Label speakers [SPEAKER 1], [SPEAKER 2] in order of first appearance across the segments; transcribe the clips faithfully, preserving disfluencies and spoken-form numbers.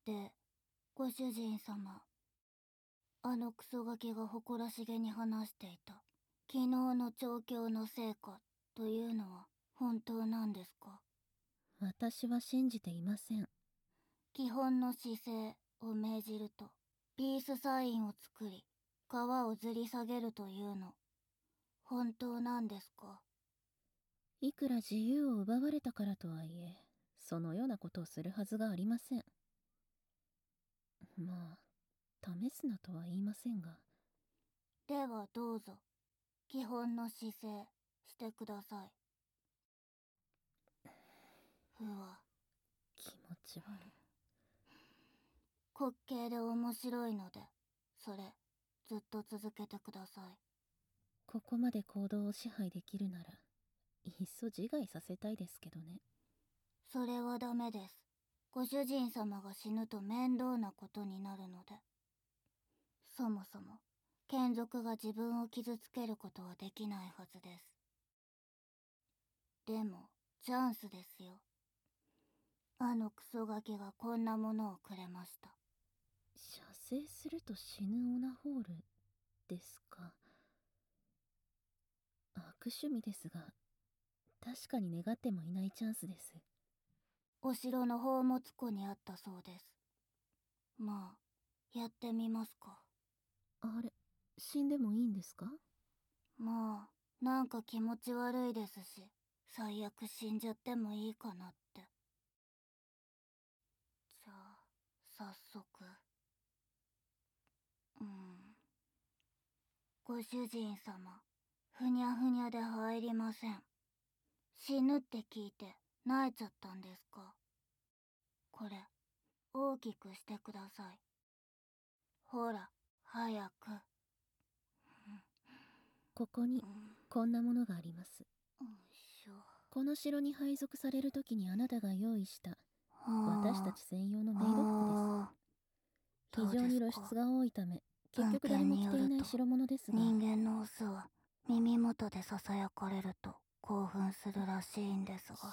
[SPEAKER 1] て、ご主人様。あのクソガキが誇らしげに話していた昨日の調教の成果というのは本当なんですか？
[SPEAKER 2] 私は信じていません。
[SPEAKER 1] 基本の姿勢を命じるとピースサインを作り皮をずり下げるというの本当なんですか？
[SPEAKER 2] いくら自由を奪われたからとはいえ、そのようなことをするはずがありません。まあ、試すなとは言いませんが。
[SPEAKER 1] ではどうぞ基本の姿勢してください。ふわ。
[SPEAKER 2] 気持ち悪い。
[SPEAKER 1] 滑稽で面白いのでそれずっと続けてください。
[SPEAKER 2] ここまで行動を支配できるなら、いっそ自害させたいですけどね。
[SPEAKER 1] それはダメです。ご主人様が死ぬと面倒なことになるので。そもそも眷属が自分を傷つけることはできないはずです。でもチャンスですよ。あのクソガキがこんなものをくれました。
[SPEAKER 2] 射精すると死ぬオナホールですか。悪趣味ですが、確かに願ってもいないチャンスです。
[SPEAKER 1] お城の宝物庫にあったそうです。まあやってみますか。
[SPEAKER 2] あれ、死んでもいいんですか？
[SPEAKER 1] まあなんか気持ち悪いですし、最悪死んじゃってもいいかなって。じゃあ早速。うん。ご主人様、ふにゃふにゃで入りません。死ぬって聞いて泣いちゃったんですか？これ大きくしてください。ほら早く。
[SPEAKER 2] ここにこんなものがあります。
[SPEAKER 1] よいしょ。
[SPEAKER 2] この城に配属される時にあなたが用意した私た
[SPEAKER 1] あ
[SPEAKER 2] ち専用のメイド服です。
[SPEAKER 1] あ
[SPEAKER 2] 非常に露出が多いため、結
[SPEAKER 1] 文
[SPEAKER 2] 局誰
[SPEAKER 1] 献
[SPEAKER 2] も着ていない
[SPEAKER 1] によると
[SPEAKER 2] 代物ですが、
[SPEAKER 1] 人間のオスは耳元でささやかれると興奮するらしいんですが、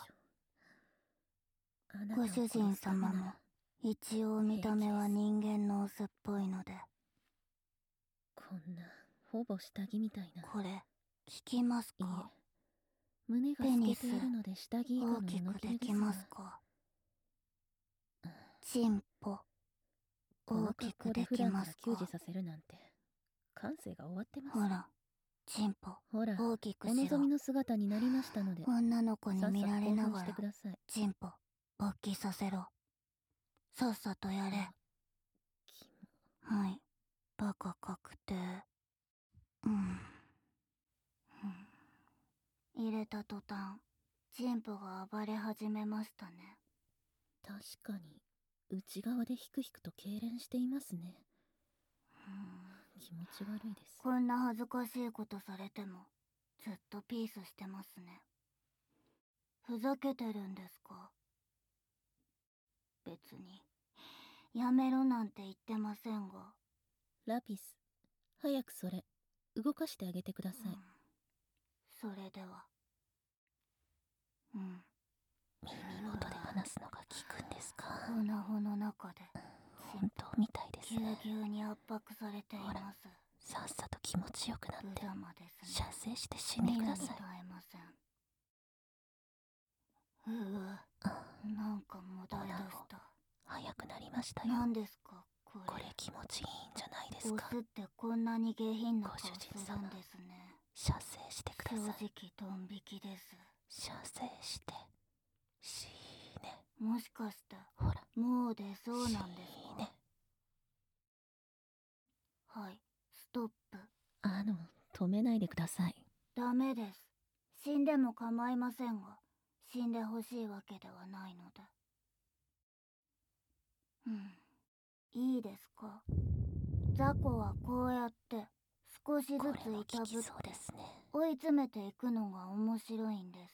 [SPEAKER 2] あな
[SPEAKER 1] ご主
[SPEAKER 2] たを殺
[SPEAKER 1] 人
[SPEAKER 2] すためなら
[SPEAKER 1] 様も一応見た目は人間のオスっぽいので。
[SPEAKER 2] こんなほぼ下着みたいな。
[SPEAKER 1] これ効きます
[SPEAKER 2] いいえ、
[SPEAKER 1] か？
[SPEAKER 2] 胸が透けているので下着以下の
[SPEAKER 1] 大きく
[SPEAKER 2] 布切れですが、
[SPEAKER 1] できますか？チンポ
[SPEAKER 2] この
[SPEAKER 1] 大き
[SPEAKER 2] 格好で
[SPEAKER 1] くでき
[SPEAKER 2] 普段から
[SPEAKER 1] ますか？
[SPEAKER 2] 給仕させるなんて感性が終わってます。
[SPEAKER 1] ほらチンポ
[SPEAKER 2] ほら、
[SPEAKER 1] 大きく
[SPEAKER 2] お
[SPEAKER 1] しろ。
[SPEAKER 2] 望みの姿になりましたので、
[SPEAKER 1] 女の子に
[SPEAKER 2] さっさと
[SPEAKER 1] 見られ
[SPEAKER 2] 興奮し
[SPEAKER 1] ながら
[SPEAKER 2] てください。
[SPEAKER 1] チンポ勃起させろ。さっさとやれ。はい、バカ確定。うん、うん、入れた途端チンポが暴れ始めましたね。
[SPEAKER 2] 確かに内側でヒクヒクと痙攣していますね。
[SPEAKER 1] うん、
[SPEAKER 2] 気持ち悪いです。
[SPEAKER 1] こんな恥ずかしいことされてもずっとピースしてますね。ふざけてるんですか？別にやめろなんて言ってませんが。
[SPEAKER 2] ラピス、早くそれ動かしてあげてください。
[SPEAKER 1] うん、それでは。うん、
[SPEAKER 2] 耳元で話すのが効くんですか？
[SPEAKER 1] オナホの中で
[SPEAKER 2] 本当みたいですね。
[SPEAKER 1] ぎゅうぎゅうに圧迫されています。
[SPEAKER 2] さっさと気持ちよくなって
[SPEAKER 1] 無様です
[SPEAKER 2] 射
[SPEAKER 1] ね。
[SPEAKER 2] 精して死んでください。
[SPEAKER 1] 見るに耐えません。うう、なんかもだえだした。
[SPEAKER 2] 早くなりましたよ。
[SPEAKER 1] 何ですかこれ。
[SPEAKER 2] これ気持ちいいんじゃないですか？
[SPEAKER 1] オスってこんなに下品な顔す
[SPEAKER 2] ご主人
[SPEAKER 1] る
[SPEAKER 2] 様、
[SPEAKER 1] んですね。
[SPEAKER 2] 射精してくだ
[SPEAKER 1] 正
[SPEAKER 2] さい。
[SPEAKER 1] 直ドン引きです。
[SPEAKER 2] 射精して死ね。
[SPEAKER 1] もしかして
[SPEAKER 2] ほら、
[SPEAKER 1] もう出そうなんですか？
[SPEAKER 2] 死ね。
[SPEAKER 1] はい、ストップ。
[SPEAKER 2] あの、止めないでください。
[SPEAKER 1] ダメです。死んでも構いませんが、死んでほしいわけではないので。うん、いいですか？雑魚はこうやって少しずついたぶって追い詰めていくのが面白いんです。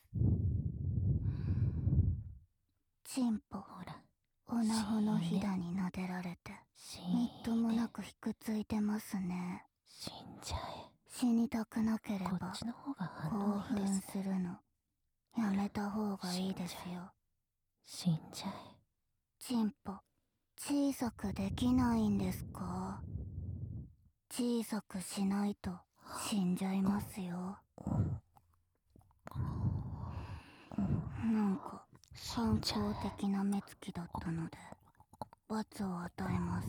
[SPEAKER 1] チンポ、
[SPEAKER 2] ほら、
[SPEAKER 1] オナホのひだに撫でられてみっともなくひくついてますね。
[SPEAKER 2] 死んじゃえ。
[SPEAKER 1] 死にたくなければ
[SPEAKER 2] こっちの方が反
[SPEAKER 1] 興
[SPEAKER 2] 応いいで
[SPEAKER 1] 奮
[SPEAKER 2] すね。
[SPEAKER 1] するのやめた方がいいですよ。
[SPEAKER 2] 死んじゃえ。
[SPEAKER 1] チンポ小さくできないんですか？小さくしないと死んじゃいますよ。なんか反抗的な目つきだったので罰を与えます。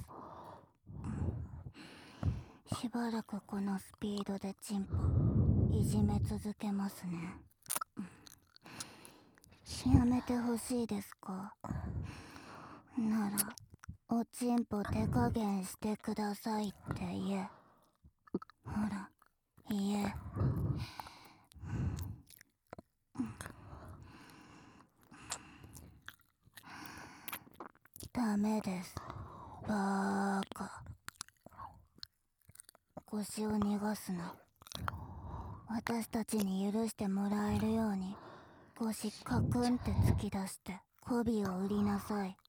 [SPEAKER 1] しばらくこのスピードでチンポいじめ続けますね。やめてほしいですか？ならおちんぽ手加減してくださいって言え。ほら言え。ダメです。バーカ。腰を逃がすな。私たちに許してもらえるように腰カクンって突き出して媚びを売りなさい。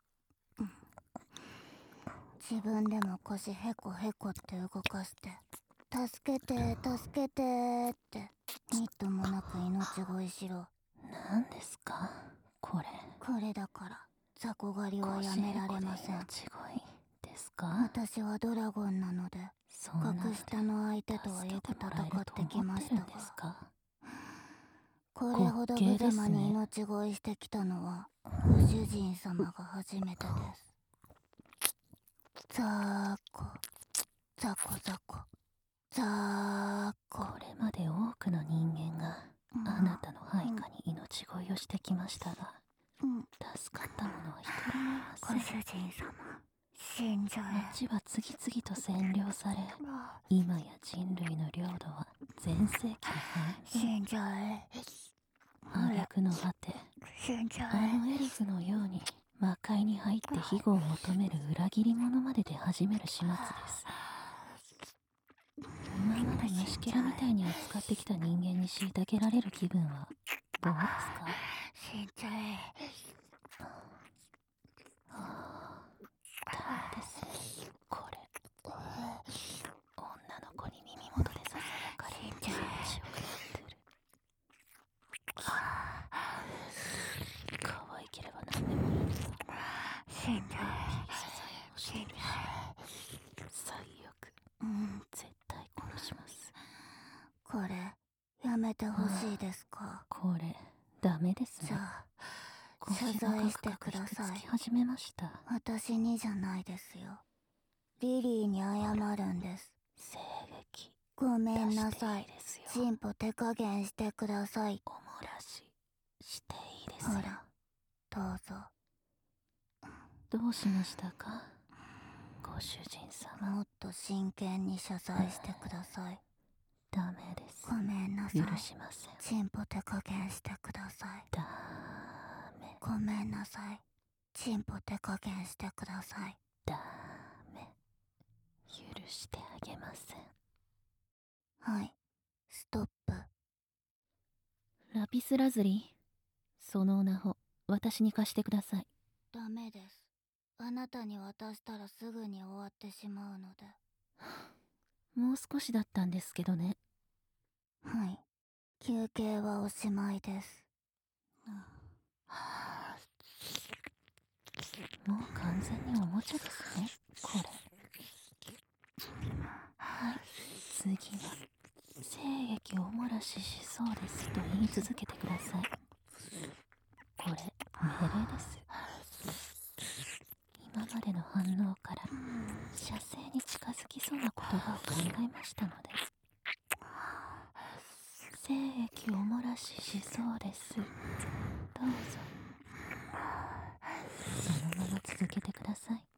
[SPEAKER 1] 自分でも腰ヘコヘコって動かして助けて助けてーってみっともなく命乞いしろ。
[SPEAKER 2] 何ですかこれ。
[SPEAKER 1] これだから雑魚狩りはやめられません。
[SPEAKER 2] 命乞いですか？
[SPEAKER 1] 私はドラゴンなので格下の相手とはよく戦ってきましたが、これほど無様に命乞いしてきたのはご主人様が初めてです。ザーコザコザコザーコ。
[SPEAKER 2] これまで多くの人間があなたの配下に命乞いをしてきましたが、
[SPEAKER 1] うん、
[SPEAKER 2] 助かった者は一人もいません。
[SPEAKER 1] ご主人様、死んじゃえ。
[SPEAKER 2] 町は次々と占領され、今や人類の領土は全盛期に半分。
[SPEAKER 1] 死んじゃえ。
[SPEAKER 2] 挙句の果て、
[SPEAKER 1] 死んじゃ
[SPEAKER 2] あ
[SPEAKER 1] え。
[SPEAKER 2] のエリフのように魔界に入って庇護を求める裏切り者まで出始める始末です。今まで虫けらみたいに扱ってきた人間に虐げられる気分はどうですか？
[SPEAKER 1] 死んじゃえ。
[SPEAKER 2] はあ、ダメですねこれ。女の子に耳元でささやかれ気持ちよくなってる。可愛ければ何でもいいんだ。
[SPEAKER 1] 死んじゃえ。
[SPEAKER 2] ささやをしてるし、最悪、
[SPEAKER 1] うん、
[SPEAKER 2] 絶対殺します。
[SPEAKER 1] これやめてほしいですか？
[SPEAKER 2] これダメですね。
[SPEAKER 1] じゃあ謝罪してください。
[SPEAKER 2] 始めました。
[SPEAKER 1] 私にじゃないですよ。リリーに謝るんです。
[SPEAKER 2] 声撃
[SPEAKER 1] ごめんなさい。
[SPEAKER 2] チ
[SPEAKER 1] チンポ手加減してください。
[SPEAKER 2] おもらししていいですよ。
[SPEAKER 1] ほらどうぞ。
[SPEAKER 2] どうしましたかご主人様。
[SPEAKER 1] もっと真剣に謝罪してください。
[SPEAKER 2] ダメです。
[SPEAKER 1] ごめんなさい。
[SPEAKER 2] 許しません。
[SPEAKER 1] チンポ手加減してください。
[SPEAKER 2] ダメ。
[SPEAKER 1] ごめんなさい。チンポ手加減してください。
[SPEAKER 2] ダメ。許してあげません。
[SPEAKER 1] はい、ストップ。
[SPEAKER 2] ラピスラズリー、そのオナホ私に貸してください。
[SPEAKER 1] ダメです。あなたに渡したらすぐに終わってしまうので。
[SPEAKER 2] もう少しだったんですけどね。
[SPEAKER 1] はい、休憩はおしまいです。
[SPEAKER 2] もう完全におもちゃですねこれ。はい、次は精液おもらししそうですと言い続けてください。これ命令です。今までの反応から射精に近づきそうな言葉を考えましたので。精液おもらししそうです。どうぞそのまま続けてください。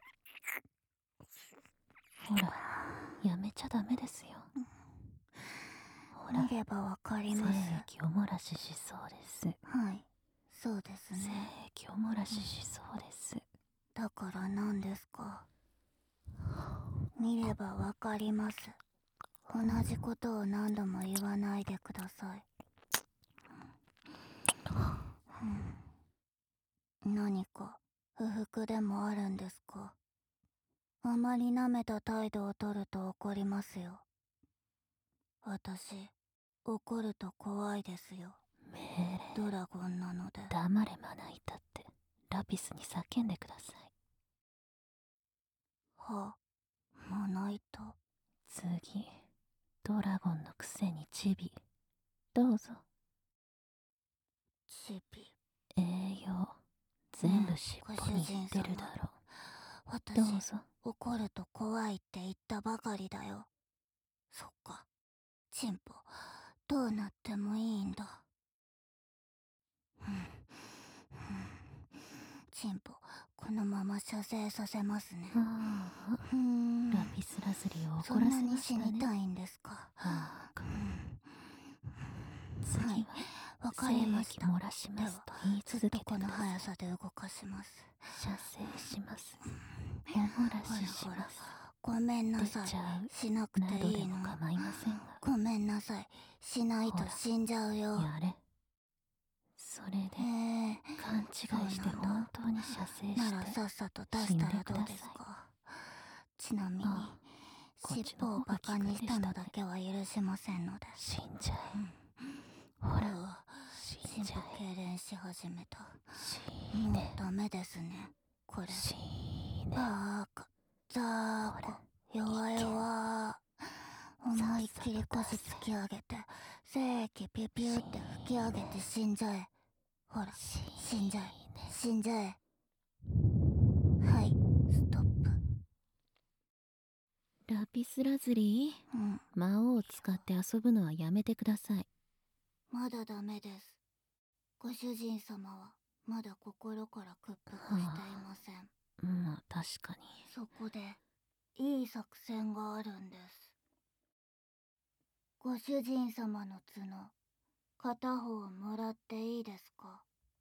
[SPEAKER 2] ほらやめちゃダメですよ。ほら
[SPEAKER 1] 見ればわかります。
[SPEAKER 2] 精液おもらししそうです。
[SPEAKER 1] はい、そうですね。
[SPEAKER 2] 精液おもらししそうです。
[SPEAKER 1] だから何ですか？見ればわかります。同じことを何度も言わないでください。うん、何か不服でもあるんですか？あまり舐めた態度をとると怒りますよ。私、怒ると怖いですよ。
[SPEAKER 2] 命令。
[SPEAKER 1] ドラゴンなので。
[SPEAKER 2] 黙れまな板ってラピスに叫んでください。
[SPEAKER 1] はもないと。
[SPEAKER 2] 次、ドラゴンのくせにチビ。どうぞ。
[SPEAKER 1] チビ。
[SPEAKER 2] 栄養、全部尻尾にいってるだろ。
[SPEAKER 1] 私、
[SPEAKER 2] どうぞ。
[SPEAKER 1] 怒ると怖いって言ったばかりだよ。そっか。チンポ、どうなってもいいんだ。チンポ、このまま射精させますね。
[SPEAKER 2] ああ、
[SPEAKER 1] ふーん。
[SPEAKER 2] ラピスラズリを
[SPEAKER 1] そんな
[SPEAKER 2] 怒らせま
[SPEAKER 1] に死に
[SPEAKER 2] したね。
[SPEAKER 1] たいんですか。
[SPEAKER 2] ああ、
[SPEAKER 1] はい、
[SPEAKER 2] 次は、
[SPEAKER 1] わかりました。
[SPEAKER 2] 精液漏らしますと言い続けてください。
[SPEAKER 1] ずっとこの速さで動かします。
[SPEAKER 2] 射精します。お漏らしし
[SPEAKER 1] ほらほら、
[SPEAKER 2] ます。
[SPEAKER 1] ごめんなさい。
[SPEAKER 2] 出ちゃう
[SPEAKER 1] しなく
[SPEAKER 2] など
[SPEAKER 1] ていいの。
[SPEAKER 2] でも構いませんが。
[SPEAKER 1] ごめんなさい。しないと死んじゃうよ。
[SPEAKER 2] やれ。それで、
[SPEAKER 1] えー、
[SPEAKER 2] 勘違いして本当に射精
[SPEAKER 1] なら
[SPEAKER 2] して
[SPEAKER 1] さっさと出したらどうですか。ちなみに、
[SPEAKER 2] ああ
[SPEAKER 1] 尻尾をバカにしたのだけは許しませんので。
[SPEAKER 2] 死んじゃえ。
[SPEAKER 1] うん、
[SPEAKER 2] ほら、
[SPEAKER 1] うわ、
[SPEAKER 2] 死んじゃ
[SPEAKER 1] 心
[SPEAKER 2] え。
[SPEAKER 1] 臓痙攣し始めた。
[SPEAKER 2] 死
[SPEAKER 1] もう
[SPEAKER 2] ね。
[SPEAKER 1] ダメですね。これ。
[SPEAKER 2] 死ね。
[SPEAKER 1] バーカ、ザーコ、弱々。思いっきり腰突き上げて、精液ピュピュって吹き上げて死んじゃえ。ほら、死んじゃえ、死んじゃえ。はい、ストップ。
[SPEAKER 2] ラピスラズリー、
[SPEAKER 1] うん、
[SPEAKER 2] 魔王を使って遊ぶのはやめてください。
[SPEAKER 1] まだダメです。ご主人様はまだ心から屈服していません。
[SPEAKER 2] まあ確かに。
[SPEAKER 1] そこでいい作戦があるんです。ご主人様の角、片方もらっていいですか。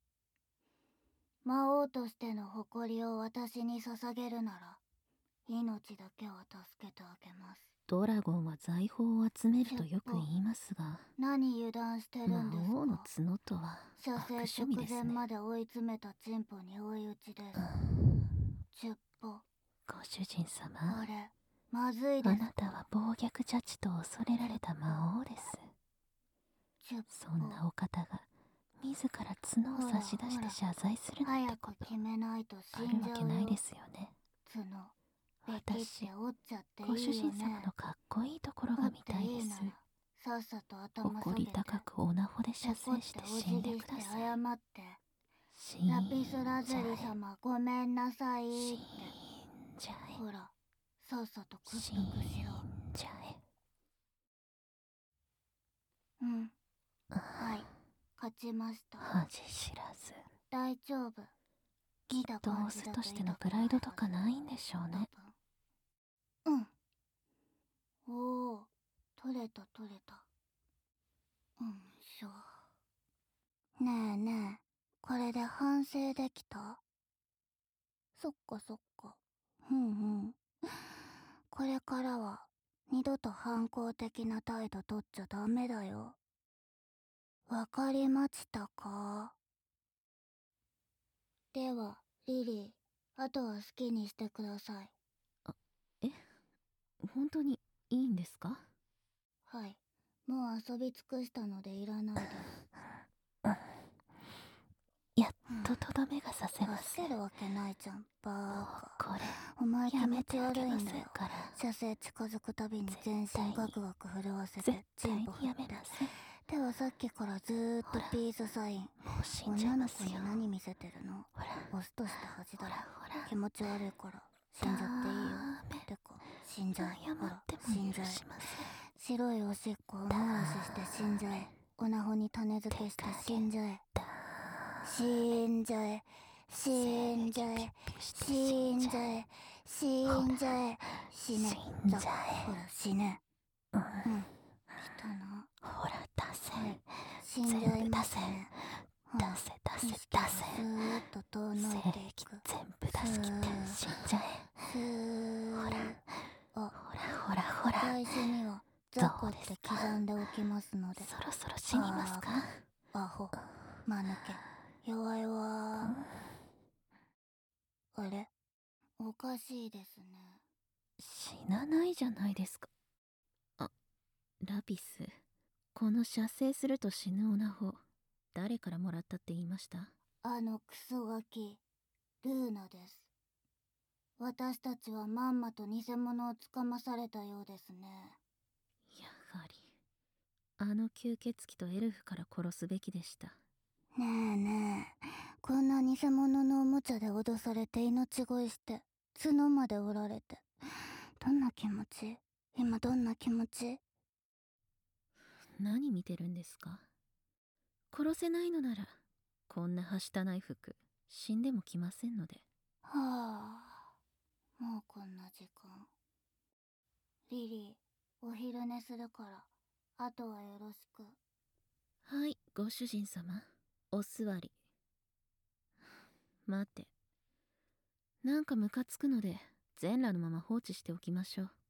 [SPEAKER 1] 魔王としての誇りを私に捧げるなら、命だけは助けてあげます。
[SPEAKER 2] ドラゴンは財宝を集めるとよく言いますが、
[SPEAKER 1] 何油断してるんですか。
[SPEAKER 2] 魔王の角とは
[SPEAKER 1] 射
[SPEAKER 2] 悪
[SPEAKER 1] 精直
[SPEAKER 2] 趣味ですね。
[SPEAKER 1] 前まで追い詰めたチンポに追い打ちです。チュッポ。
[SPEAKER 2] ご主人様、
[SPEAKER 1] これまずいです。
[SPEAKER 2] あなたは暴虐ジャッジと恐れられた魔王です。
[SPEAKER 1] チュッポ。
[SPEAKER 2] そんなお方が自ら角を差し出して謝罪するなんてこと
[SPEAKER 1] 早く決めないと
[SPEAKER 2] あ
[SPEAKER 1] 死んじゃうよ。
[SPEAKER 2] るわけないですよね。
[SPEAKER 1] 角べきって折っちゃっていいよね。
[SPEAKER 2] ご主人様のかっこいいところが見たいです。
[SPEAKER 1] さっさと頭下
[SPEAKER 2] 誇り
[SPEAKER 1] げて、
[SPEAKER 2] 高くおなほで射精して死んでください。
[SPEAKER 1] 謝って、
[SPEAKER 2] 死んじゃ
[SPEAKER 1] ラピスラズリ様ごめんなさいって。
[SPEAKER 2] 死んじゃえ。
[SPEAKER 1] ほら、さっさと屈服し
[SPEAKER 2] 死ん
[SPEAKER 1] ろ。
[SPEAKER 2] じゃえ。
[SPEAKER 1] うん、はい、勝ちました。
[SPEAKER 2] 恥知らず。
[SPEAKER 1] 大丈夫。
[SPEAKER 2] きっとオスとしてのプライドとかないんでしょうね。
[SPEAKER 1] うん。おお、取れた取れた。うんしょ。ねえねえ、これで反省できた？そっかそっか。うんうん。これからは二度と反抗的な態度取っちゃダメだよ。わかりましたか？では、リリー、あとは好きにしてください。
[SPEAKER 2] あ、え、本当にいいんですか？
[SPEAKER 1] はい。もう遊び尽くしたのでいらないです。
[SPEAKER 2] やっととどめがさせます。
[SPEAKER 1] 助けるわけないじゃん、バーカ。
[SPEAKER 2] これ
[SPEAKER 1] お前気
[SPEAKER 2] やめ
[SPEAKER 1] 持ち
[SPEAKER 2] てあげま
[SPEAKER 1] 悪いんだよ。
[SPEAKER 2] せんから。
[SPEAKER 1] 射精近づくたびに全身ガクガク震わせ
[SPEAKER 2] 絶
[SPEAKER 1] てチ
[SPEAKER 2] 対に
[SPEAKER 1] ンポ振って
[SPEAKER 2] やめません。
[SPEAKER 1] 手はさっきからずーっとピースサイン。
[SPEAKER 2] もう死んじゃい
[SPEAKER 1] 女の
[SPEAKER 2] ますよ。
[SPEAKER 1] 子に何見せてるの？
[SPEAKER 2] ほら
[SPEAKER 1] オスとした恥だろ。
[SPEAKER 2] ほらほら
[SPEAKER 1] 気持ち悪いから死んじゃっていいよ。
[SPEAKER 2] ダメ
[SPEAKER 1] てか死んじゃえ。
[SPEAKER 2] 謝
[SPEAKER 1] ほら
[SPEAKER 2] って
[SPEAKER 1] 死んじゃえ。
[SPEAKER 2] も許しません。
[SPEAKER 1] 白いおしっこを猛押しして死んじゃえ。おなほに種付けして死んじゃえ。死んじゃえ。死んじゃえ。死んじゃえ。死んじゃえ。死ね。
[SPEAKER 2] 死んじゃえ。
[SPEAKER 1] ほら死ね。
[SPEAKER 2] うん。
[SPEAKER 1] うん。来たな。
[SPEAKER 2] ほら出せ。
[SPEAKER 1] はい。死んじゃいますね。
[SPEAKER 2] 出せ出せ出せ。
[SPEAKER 1] スーッと遠のいていく。
[SPEAKER 2] 全部出し切って死んじゃえ。
[SPEAKER 1] スー
[SPEAKER 2] ほら
[SPEAKER 1] あ、
[SPEAKER 2] ほらほらほら。
[SPEAKER 1] 大事にはザコって刻んでおきますので。
[SPEAKER 2] そろそろ死にますか？
[SPEAKER 1] アホ、間抜け、弱いわー。あれ、おかしいですね。
[SPEAKER 2] 死なないじゃないですか。あ、ラピス、この射精すると死ぬオナホ、誰からもらったって言いました？
[SPEAKER 1] あのクソガキ、ルーナです。 私たちはまんまと偽物をつかまされたようですね。
[SPEAKER 2] やはりあの吸血鬼とエルフから殺すべきでした。
[SPEAKER 1] ねえねえ、こんな偽物のおもちゃで脅されて命乞いして角まで折られて、どんな気持ち？今どんな気持ち？
[SPEAKER 2] 何見てるんですか？殺せないのならこんなはしたない服死んでも着ませんので。
[SPEAKER 1] はあ、もうこんな時間。リリー、お昼寝するからあとはよろしく。
[SPEAKER 2] はい、ご主人様、お座り。待て、なんかムカつくので全裸のまま放置しておきましょう。